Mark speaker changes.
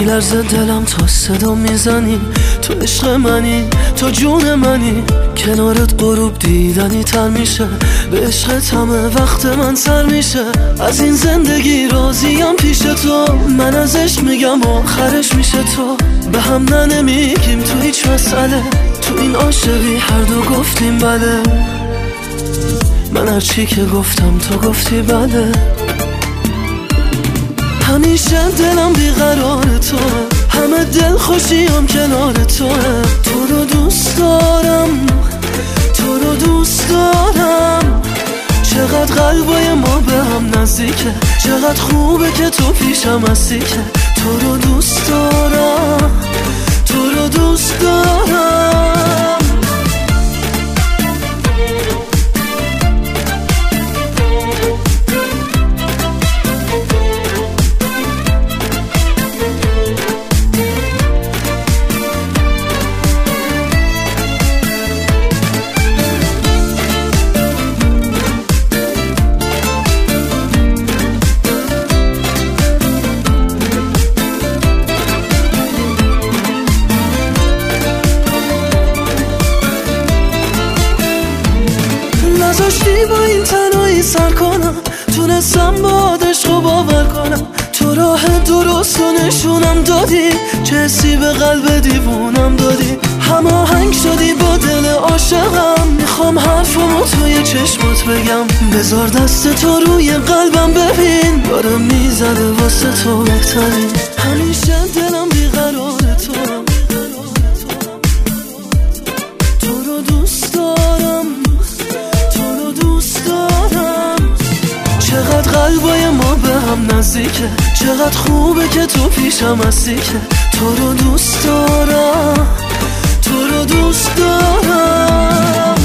Speaker 1: میلرزه دلم تا صدا میزنی، تو عشق منی، تو جون منی. کنارت غروب دیدنی تر میشه، به عشقت همه وقت من سر میشه. از این زندگی راضیم پیش تو، من از عشق میگم آخرش میشه تو. به هم نمیگیم تو هیچ مسئله، تو این عاشقی هر دو گفتیم بله. من هر چی که گفتم تو گفتی بله. همیشه دلم بیقرار توه، همه دل خوشیم کنار توه. تو رو دوست دارم، تو رو دوست دارم. چقدر قلبای ما به هم نزدیکه، چقدر خوبه که تو پیشم هستی که. تو رو دوست دارم، تو رو دوست دارم. نذاشتی با این تنهایی سر کنم، تونستم با عشق و باور کنم. تو راه درست و نشونم دادی، چه حسی به قلب دیوونم دادی. هماهنگ شدی با دل عاشقم، میخوام حرفمو توی چشمات بگم. بذار دست تو روی قلبم ببین، داره میزنه واسه تو بهترین. همیشه دلم بیقرار تو، تو رو دوست دارم، چقدر قلبای ما به هم نزدیکه، چقدر خوبه که تو پیشم هستی که. تو رو دوست دارم، تو رو دوست دارم.